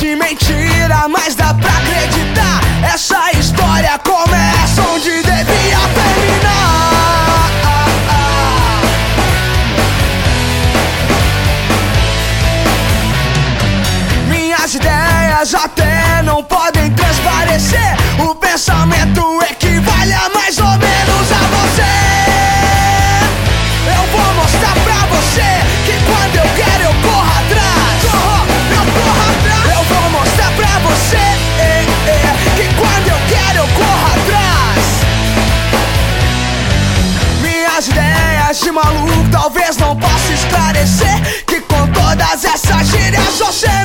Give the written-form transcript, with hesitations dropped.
Parece mentira, mas dá pra acreditar. Essa história começa onde devia terminar. Minhas ideias até não podem transparecer. O pensamento equivale a mais ou menos a você. Eu vou mostrar pra você que quando eu quero eu corro atrás. Eu corro atrás. Eu vou mostrar pra você que quando eu quero eu corro atrás. Minhas ideias de maluco talvez não possa esclarecer que com todas essas gírias você